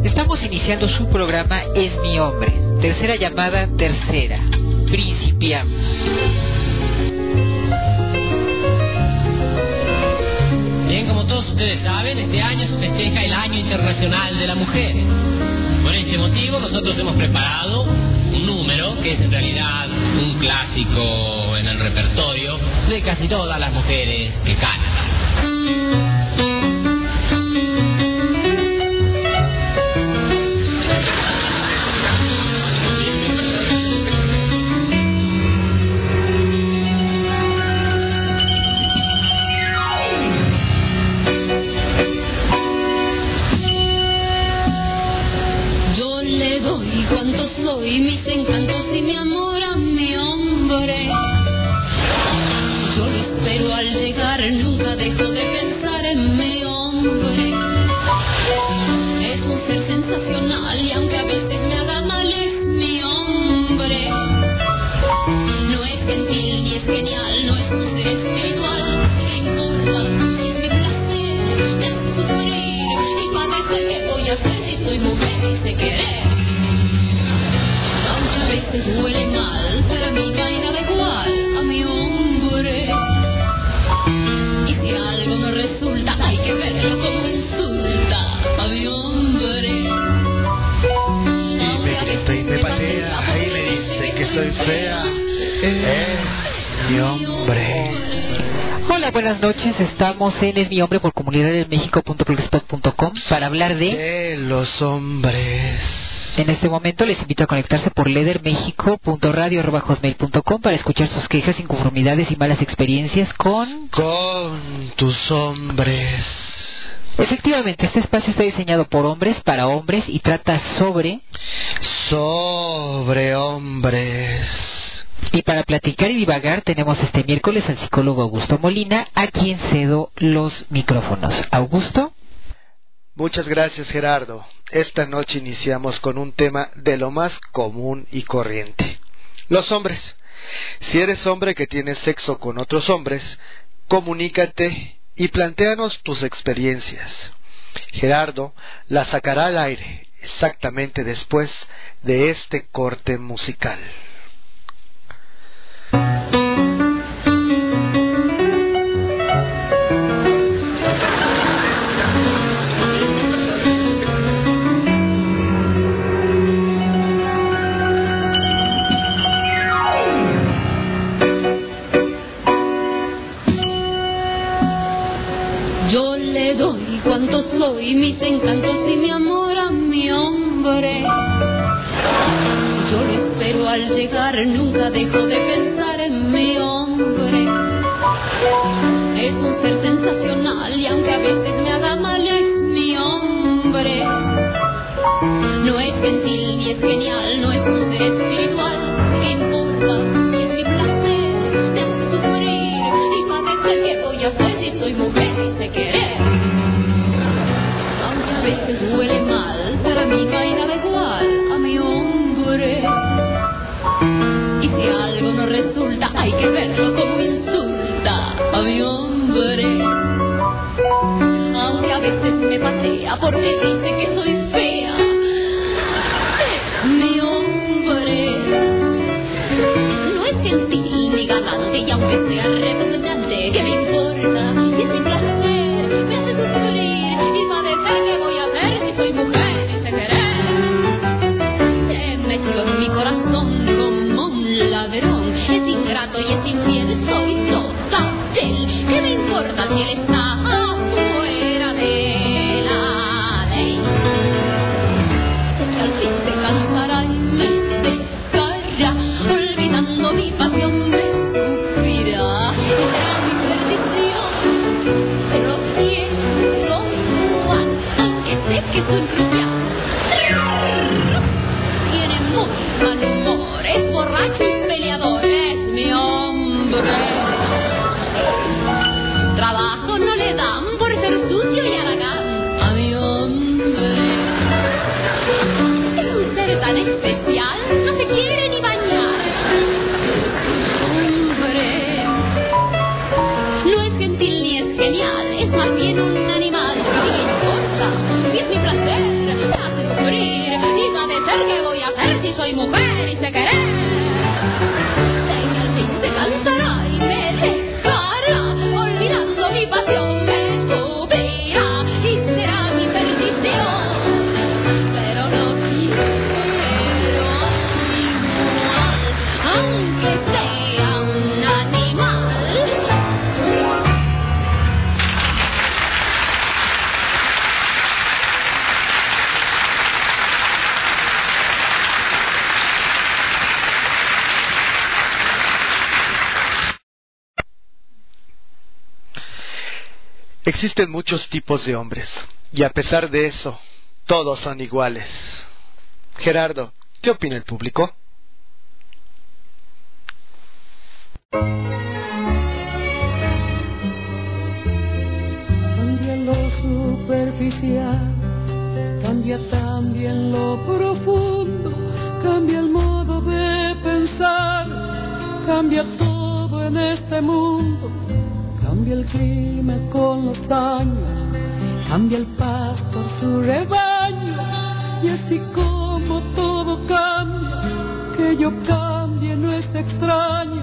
Estamos iniciando su programa Es mi hombre. Tercera llamada, tercera. Principiamos. Bien, como todos ustedes saben, este año se festeja el Año Internacional de la Mujer. Por este motivo nosotros hemos preparado un número que es en realidad un clásico en el repertorio de casi todas las mujeres que cantan. Soy mis encantos y mi amor a mi hombre. Yo lo espero al llegar, nunca dejo de pensar en mi hombre. Es un ser sensacional y aunque a veces me haga mal es mi hombre. No es gentil ni es genial, no es un ser espiritual. ¿Qué importa? Es mi placer, me hace sufrir y padecer. ¿Qué voy a hacer si soy mujer y sé querer? A veces huele mal, para mí no hay nada igual a mi hombre. Y si algo no resulta, hay que verlo como insulta a mi hombre. Y me patea y me dice que soy fea. Mi hombre. Hola, buenas noches. Estamos en Es mi hombre por comunidaddelmexico.blogspot.com para hablar de los hombres. En este momento les invito a conectarse por ledermexico.radio@hotmail.com para escuchar sus quejas, inconformidades y malas experiencias con tus hombres. Efectivamente, este espacio está diseñado por hombres, para hombres y trata sobre hombres. Y para platicar y divagar tenemos este miércoles al psicólogo Augusto Molina, a quien cedo los micrófonos. Augusto. Muchas gracias, Gerardo. Esta noche iniciamos con un tema de lo más común y corriente. Los hombres. Si eres hombre que tienes sexo con otros hombres, comunícate y plantéanos tus experiencias. Gerardo la sacará al aire exactamente después de este corte musical. Cuánto soy, mis encantos y mi amor a mi hombre. Yo lo espero al llegar, nunca dejo de pensar en mi hombre. Es un ser sensacional y aunque a veces me haga mal es mi hombre. No es gentil ni es genial, no es un ser espiritual. ¿Qué importa? Es mi placer, me hace sufrir y padecer. ¿Qué voy a hacer si soy mujer y sé querer? A veces huele mal, para mí no hay nada igual a mi hombre. Y si algo no resulta, hay que verlo como insulta a mi hombre. Aunque a veces me patea porque dice que soy fea, mi hombre. No es gentil ni galante y aunque sea repugnante, ¿qué me importa? Si es mi placer, me hace sufrir y padecer. ¿Qué voy a hacer si soy mujer y sé querer? Se metió en mi corazón como un ladrón. Es ingrato y es infiel, soy toda de él. ¿Qué me importa si él está afuera de la ley? Sé que al fin se cansará y me dejará, olvidando mi pasión me escupirá y será mi perdición. Pero quiero que soy rubia. Tiene muy mal humor, es borracho y peleador, es mi hombre. Trabajo no le dan por ser sucio y haragán a mi hombre. Es un ser tan especial, no se quiere ni bañar. Hombre. No es gentil ni es genial, es más bien un animal. ¿Y qué importa? Si es mi placer, me hace sufrir soy mujer y sé querer. Sé que al fin se cansará y me dejará, olvidando mi pasión me escupirá y será mi perdición. Pero no quiero igual, aunque sea un animal. Existen muchos tipos de hombres, y a pesar de eso, todos son iguales. Gerardo, ¿qué opina el público? Cambia lo superficial, cambia también lo profundo, cambia el modo de pensar, cambia todo en este mundo. Cambia el clima con los años, cambia el pastor su rebaño, y así como todo cambia, que yo cambie no es extraño.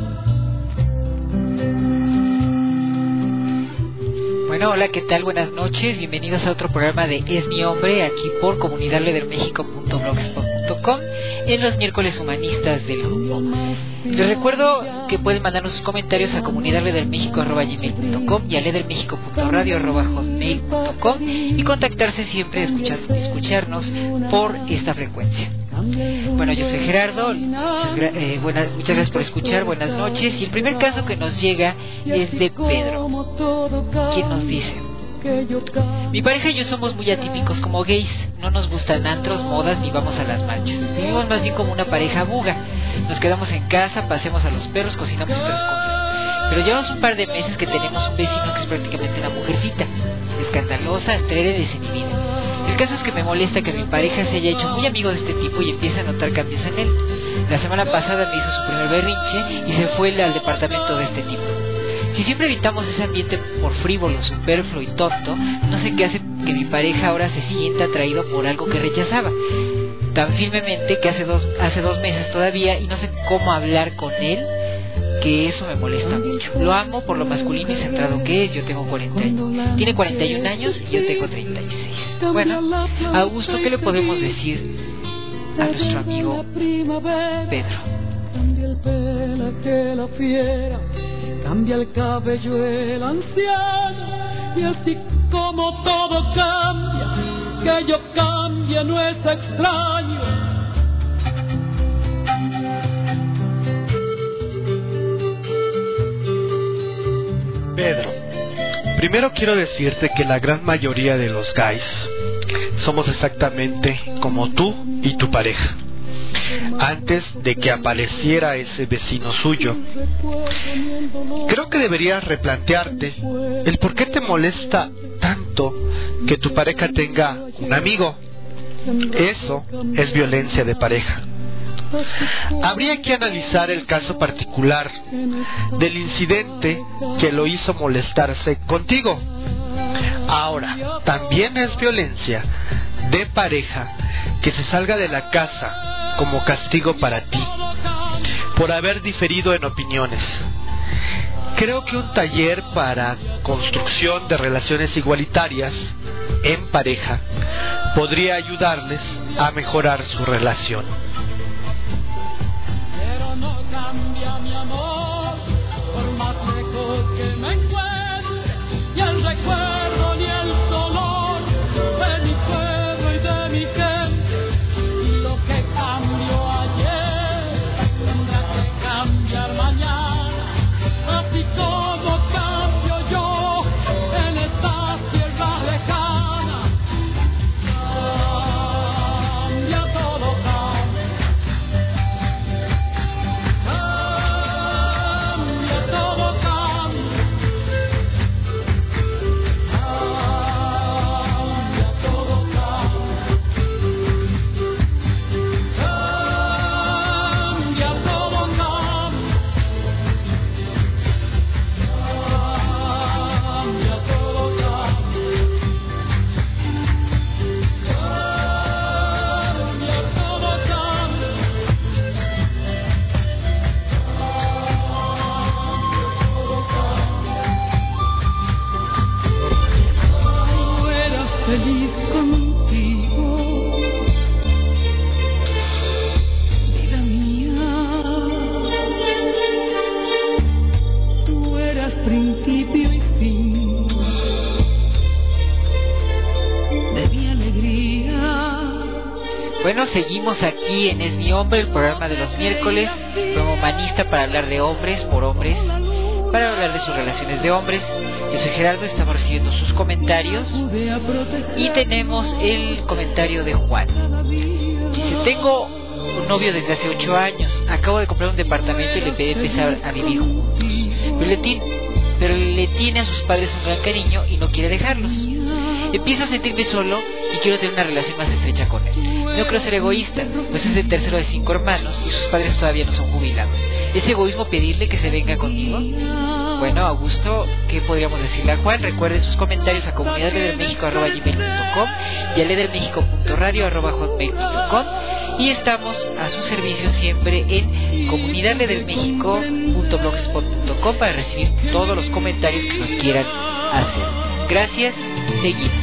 Bueno, hola, ¿qué tal? Buenas noches, bienvenidos a otro programa de Es mi hombre, aquí por comunidadledermexico.blogspot.com en los miércoles humanistas del grupo. Les recuerdo que pueden mandarnos sus comentarios a comunidadledermexico@gmail.com y a ledermexico.radio@hotmail.com y contactarse siempre, escucharnos por esta frecuencia. Bueno, yo soy Gerardo, muchas gracias por escuchar, buenas noches. Y el primer caso que nos llega es de Pedro, quien nos dice: mi pareja y yo somos muy atípicos como gays, no nos gustan antros, modas ni vamos a las marchas. Vivimos más bien como una pareja buga, nos quedamos en casa, paseamos a los perros, cocinamos otras cosas. Pero llevamos un par de meses que tenemos un vecino que es prácticamente una mujercita, escandalosa, atreve, desinhibida. El caso es que me molesta que mi pareja se haya hecho muy amigo de este tipo y empiece a notar cambios en él. La semana pasada me hizo su primer berrinche y se fue al departamento de este tipo. Si siempre evitamos ese ambiente por frívolo, superfluo y tonto, no sé qué hace que mi pareja ahora se sienta atraído por algo que rechazaba tan firmemente que hace dos meses todavía, y no sé cómo hablar con él, que eso me molesta mucho. Lo amo por lo masculino y centrado que es. Yo tengo 40 años, tiene 41 años y yo tengo 36. Bueno, Augusto, ¿qué le podemos decir a nuestro amigo Pedro? Cambia el pelaje la fiera, cambia el cabello el anciano, y así como todo cambia, que yo cambie no es extraño. Pedro, primero quiero decirte que la gran mayoría de los guys somos exactamente como tú y tu pareja, antes de que apareciera ese vecino suyo. Creo que deberías replantearte el por qué te molesta tanto que tu pareja tenga un amigo. Eso es violencia de pareja. Habría que analizar el caso particular del incidente que lo hizo molestarse contigo. Ahora, también es violencia de pareja que se salga de la casa como castigo para ti por haber diferido en opiniones. Creo que un taller para construcción de relaciones igualitarias en pareja podría ayudarles a mejorar su relación. Pero no cambia mi amor, por más lejos que me encuentre, y el recuerdo ni el dolor de mi pueblo y de mi gente. Y lo que cambió ayer tendrá que cambiar mañana, así como cambio yo en esta tierra lejana. Cambia todo, cambia. Cambia todo, cambia. Bueno, seguimos aquí en Es mi hombre, el programa de los miércoles, programa humanista para hablar de hombres por hombres, para hablar de sus relaciones de hombres. Yo soy Gerardo, estamos recibiendo sus comentarios y tenemos el comentario de Juan. Dice: tengo un novio desde hace 8 años, acabo de comprar un departamento y le pedí empezar a vivir juntos, pero le tiene a sus padres un gran cariño y no quiere dejarlos. Empiezo a sentirme solo y quiero tener una relación más estrecha con él. No quiero ser egoísta, pues es el tercero de 5 hermanos y sus padres todavía no son jubilados. ¿Es egoísmo pedirle que se venga conmigo? Bueno, Augusto, ¿qué podríamos decirle a Juan? Recuerden sus comentarios a comunidadledermexico@gmail.com y a ledermexico.radio@hotmail.com, y estamos a su servicio siempre en comunidadledermexico.blogspot.com para recibir todos los comentarios que nos quieran hacer. Gracias, seguimos.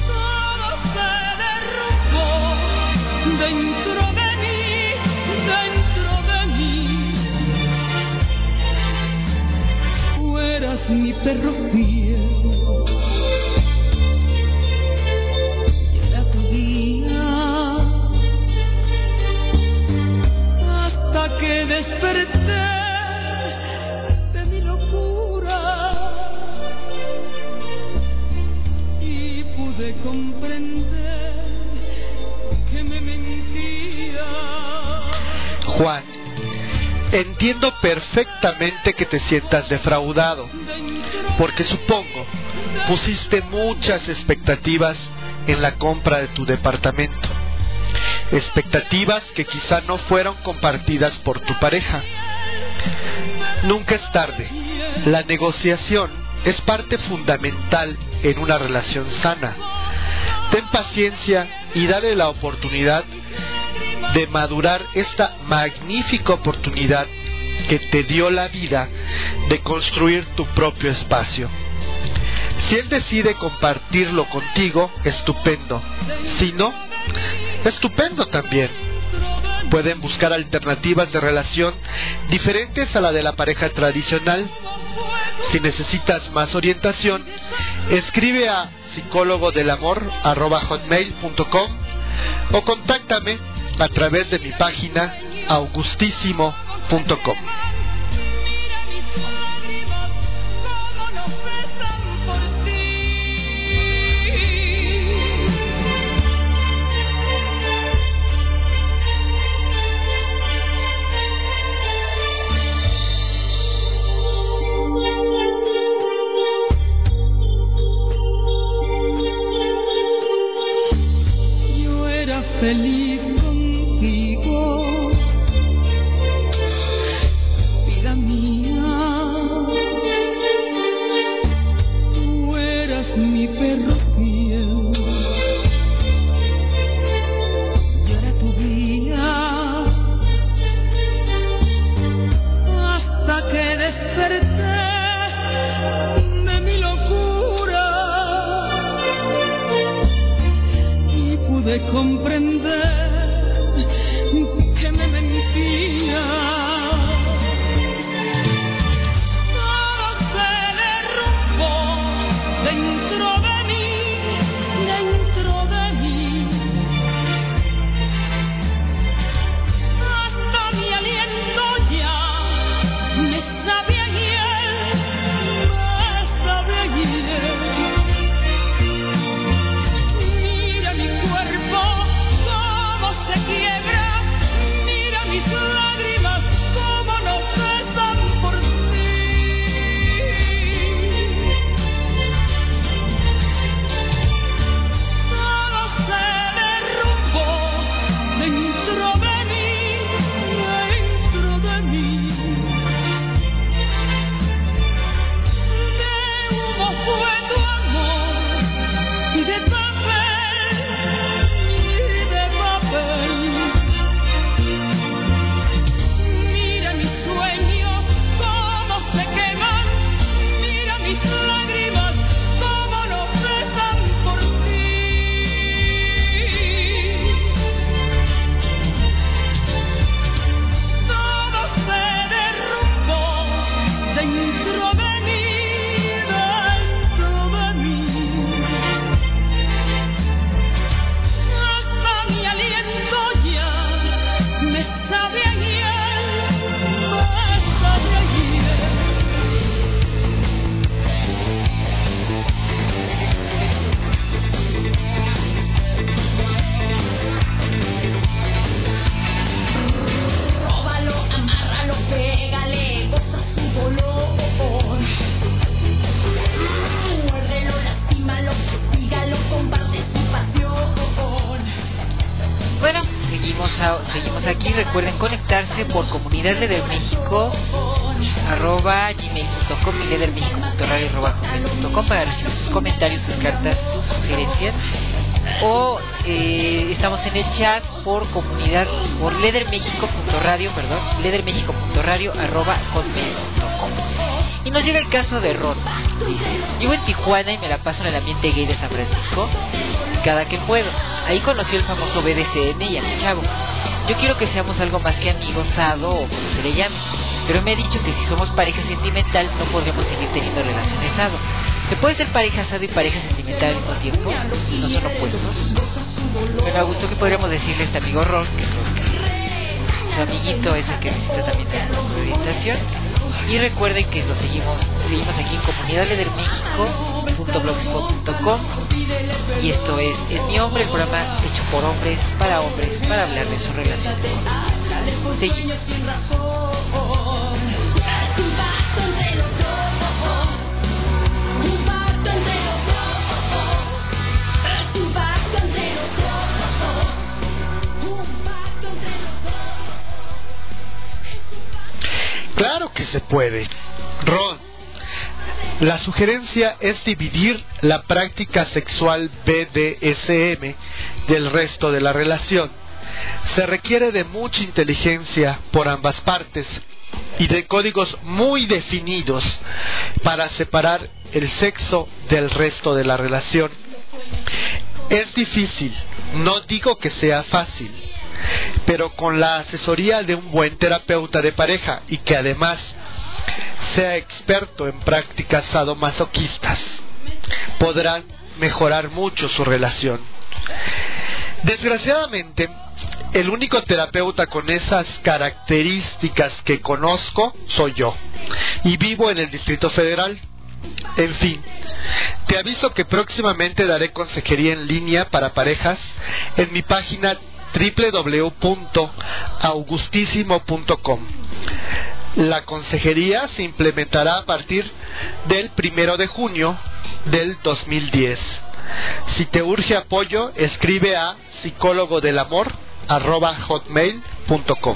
Dentro de mí, tú eras mi perro fiel, y era tu día, hasta que desperté de mi locura y pude comprender que me mentía. Juan, entiendo perfectamente que te sientas defraudado, porque supongo pusiste muchas expectativas en la compra de tu departamento, expectativas que quizá no fueron compartidas por tu pareja. Nunca es tarde. La negociación es parte fundamental en una relación sana. Ten paciencia y dale la oportunidad de madurar esta magnífica oportunidad que te dio la vida de construir tu propio espacio. Si él decide compartirlo contigo, estupendo. Si no, estupendo también. Pueden buscar alternativas de relación diferentes a la de la pareja tradicional. Si necesitas más orientación, escribe a psicólogodelamor@hotmail.com o contáctame a través de mi página augustísimo.com. Feliz contigo, vida mía, tú eras mi perro fiel, yo era tu guía, hasta que desperté de mi locura y pude comprender que me mentía. Todo se derrumbó dentro de mí, hasta mi aliento ya me sabía hiel, Mira mi cuerpo como seguimos aquí. Recuerden conectarse por Comunidad Leder México @gmail.com y ledermexico.radio@gmail.com para recibir sus comentarios, sus cartas, sus sugerencias. O estamos en el chat por comunidad por ledermexico.radio@hotmail.com. Y nos llega el caso de Ron. Dice: vivo en Tijuana y me la paso en el ambiente gay de San Francisco cada que puedo. Ahí conocí el famoso BDSM y a mi chavo. Yo quiero que seamos algo más que amigos, sado o como se le llame, pero me ha dicho que si somos pareja sentimental no podremos seguir teniendo relaciones sado. ¿Se puede ser pareja sado y pareja sentimental al mismo tiempo? ¿No son opuestos? Bueno, a gusto que podríamos decirle a este amigo Ron que su amiguito es el que necesita también de orientación. Y recuerden que lo seguimos aquí en Comunidad Leder México.blogspot.com. Y esto es Mi Hombre, el programa hecho por hombres, para hablar de sus relaciones. Seguimos. Claro que se puede. Ron, la sugerencia es dividir la práctica sexual BDSM del resto de la relación. Se requiere de mucha inteligencia por ambas partes y de códigos muy definidos para separar el sexo del resto de la relación. Es difícil, no digo que sea fácil, pero con la asesoría de un buen terapeuta de pareja y que además sea experto en prácticas sadomasoquistas, podrán mejorar mucho su relación. Desgraciadamente, el único terapeuta con esas características que conozco soy yo, y vivo en el Distrito Federal. En fin, te aviso que próximamente daré consejería en línea para parejas en mi página www.augustisimo.com. La consejería se implementará a partir del 1 de junio del 2010. Si te urge apoyo, escribe a psicólogodelamor@hotmail.com.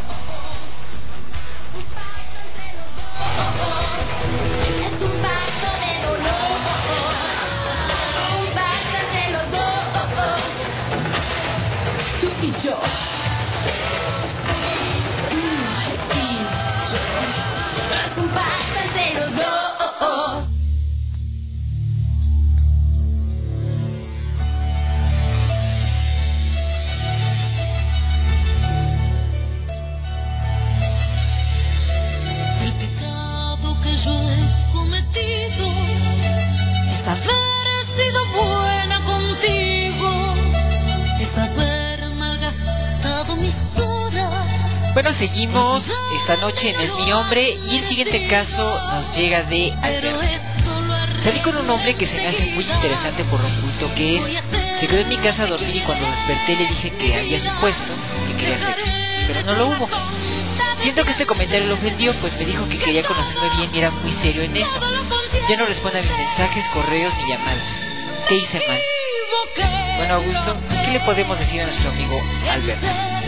Bueno, seguimos esta noche en Es Mi Hombre y el siguiente caso nos llega de Alberto. Salí con un hombre que se me hace muy interesante por lo oculto que es. Se quedó en mi casa a dormir y cuando desperté le dije que había supuesto que quería sexo, pero no lo hubo. Siento que este comentario lo ofendió, pues me dijo que quería conocerme bien y era muy serio en eso. Ya no responde a mis mensajes, correos ni llamadas. ¿Qué hice mal? Bueno, Augusto, ¿qué le podemos decir a nuestro amigo Alberto?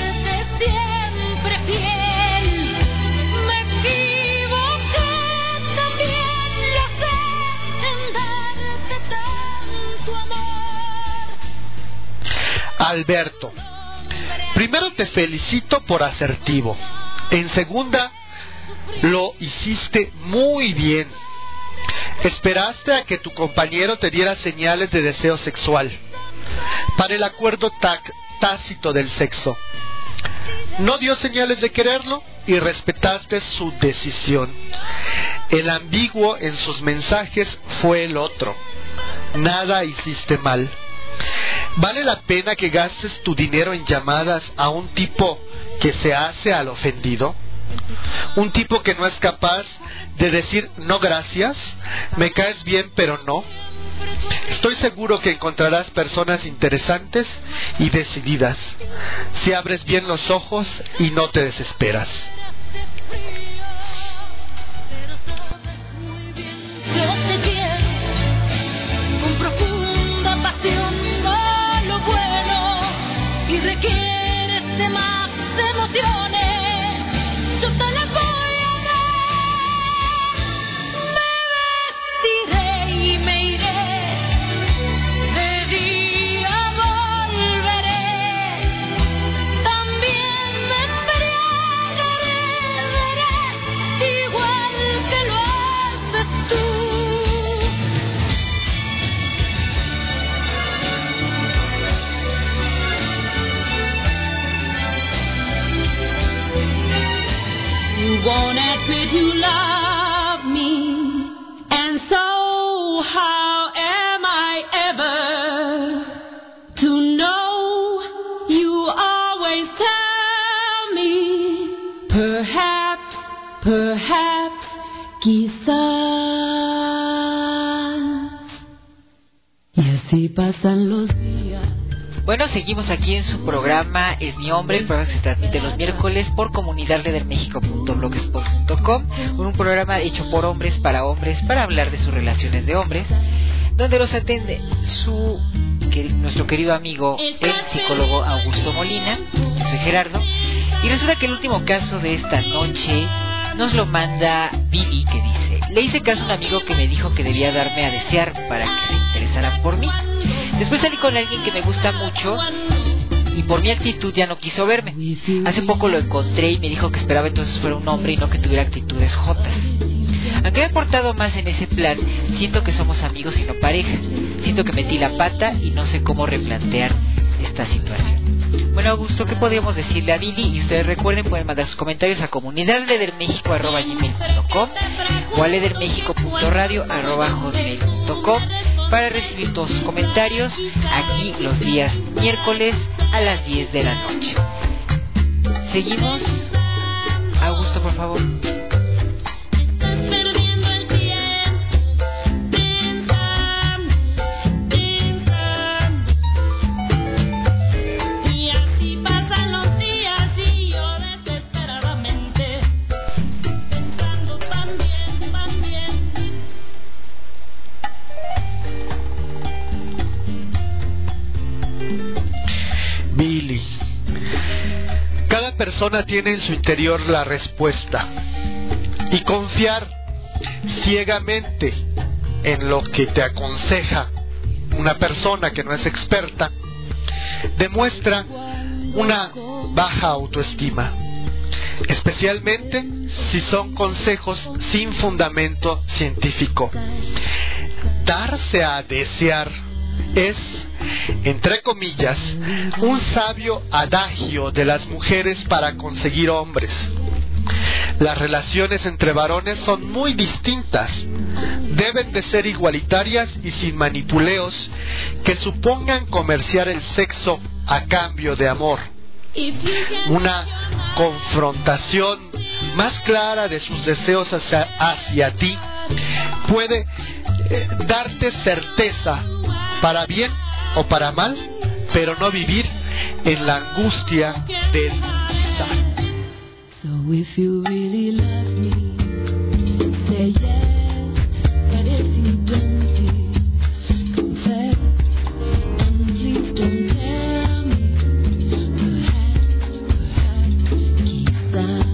Alberto, primero te felicito por asertivo. En segunda, lo hiciste muy bien. Esperaste a que tu compañero te diera señales de deseo sexual para el acuerdo tácito del sexo. No dio señales de quererlo y respetaste su decisión. El ambiguo en sus mensajes fue el otro. Nada hiciste mal. ¿Vale la pena que gastes tu dinero en llamadas a un tipo que se hace al ofendido? ¿Un tipo que no es capaz de decir no gracias, me caes bien pero no? Estoy seguro que encontrarás personas interesantes y decididas si abres bien los ojos y no te desesperas. Yo te quiero con profunda pasión, a lo bueno, y requieres de said you love me, and so how am I ever to know? You always tell me, perhaps, quizás. Y así pasan los días. Bueno, seguimos aquí en su programa Es mi hombre, el programa que se transmite los miércoles por comunidadledermexico.blogspot.com, un programa hecho por hombres para hablar de sus relaciones de hombres, donde los atende nuestro querido amigo, el psicólogo Augusto Molina. Soy Gerardo, y resulta que el último caso de esta noche nos lo manda Billy, que dice: le hice caso a un amigo que me dijo que debía darme a desear para que se interesaran por mí. Después salí con alguien que me gusta mucho y por mi actitud ya no quiso verme. Hace poco lo encontré y me dijo que esperaba entonces fuera un hombre y no que tuviera actitudes jotas. Aunque me he portado más en ese plan, siento que somos amigos y no pareja. Siento que metí la pata y no sé cómo replantear esta situación. Bueno, Augusto, ¿qué podríamos decirle a Billy? Y ustedes recuerden, pueden mandar sus comentarios a comunidadledermexico@gmail.com o a ledermexico.radio@hotmail.com para recibir todos sus comentarios aquí los días miércoles a las 10 de la noche. Seguimos. Augusto, por favor. Billy, cada persona tiene en su interior la respuesta, y confiar ciegamente en lo que te aconseja una persona que no es experta demuestra una baja autoestima, especialmente si son consejos sin fundamento científico. Darse a desear es, entre comillas, un sabio adagio de las mujeres para conseguir hombres. Las relaciones entre varones son muy distintas. Deben de ser igualitarias y sin manipuleos que supongan comerciar el sexo a cambio de amor. Una confrontación más clara de sus deseos hacia ti puede darte certeza, para bien o para mal, pero no vivir en la angustia del quizá. So if you really love me, say yes, but if you don't, dear, confess, and please don't tell me, perhaps, quizás.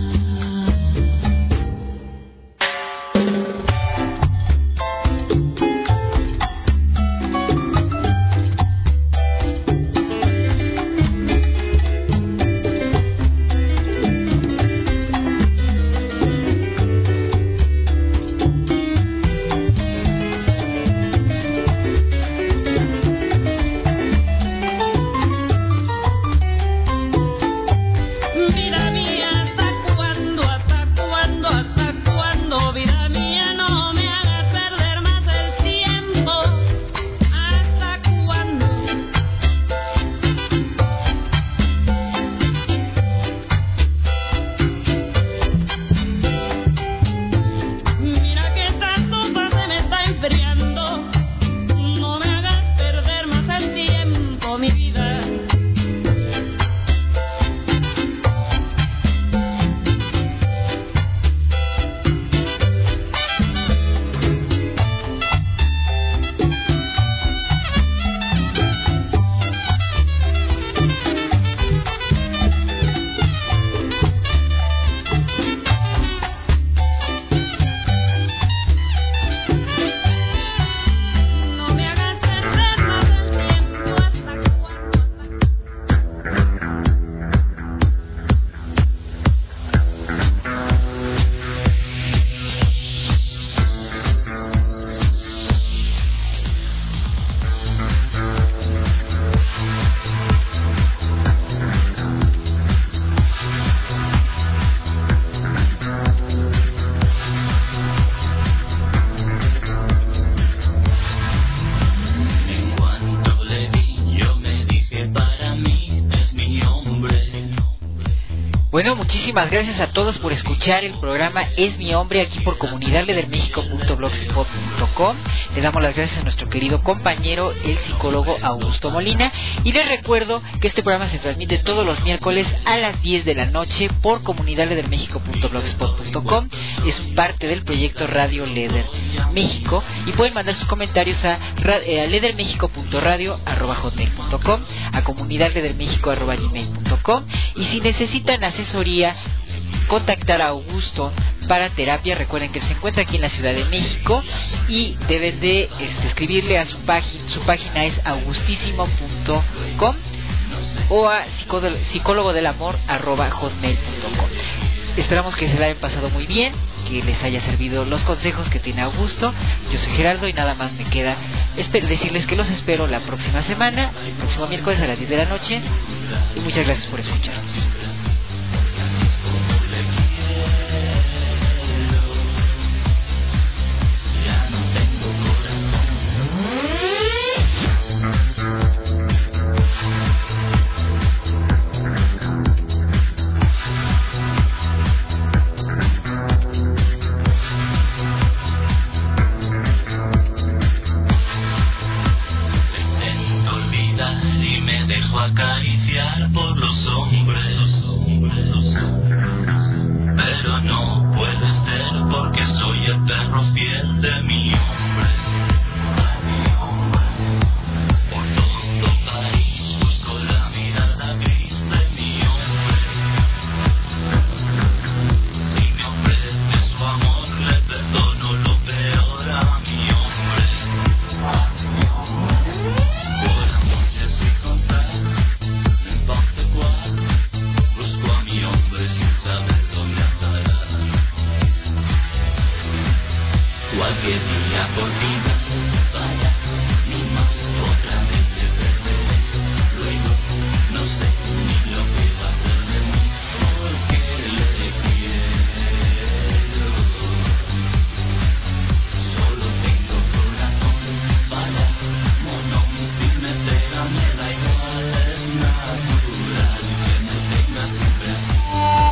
Bueno, muchísimas gracias a todos por escuchar el programa Es mi hombre aquí por comunidadledermexico.blogspot.com. Le damos las gracias a nuestro querido compañero, el psicólogo Augusto Molina. Y les recuerdo que este programa se transmite todos los miércoles a las 10 de la noche por comunidadledermexico.blogspot.com. Es parte del proyecto Radio Leder México. Y pueden mandar sus comentarios a ledermexico.radio@hotmail.com, a comunidadledermexico@gmail.com. Y si necesitan asesoría, contactar a Augusto para terapia, recuerden que se encuentra aquí en la Ciudad de México y deben de escribirle a su página es augustisimo.com o a psicólogodelamor@hotmail.com. Esperamos que se la hayan pasado muy bien, que les haya servido los consejos que tiene Augusto. Yo soy Gerardo y nada más me queda decirles que los espero la próxima semana, el próximo miércoles a las 10 de la noche, y muchas gracias por escucharnos. Acariciar por los hombres, pero no puede ser porque soy eterno fiel de mi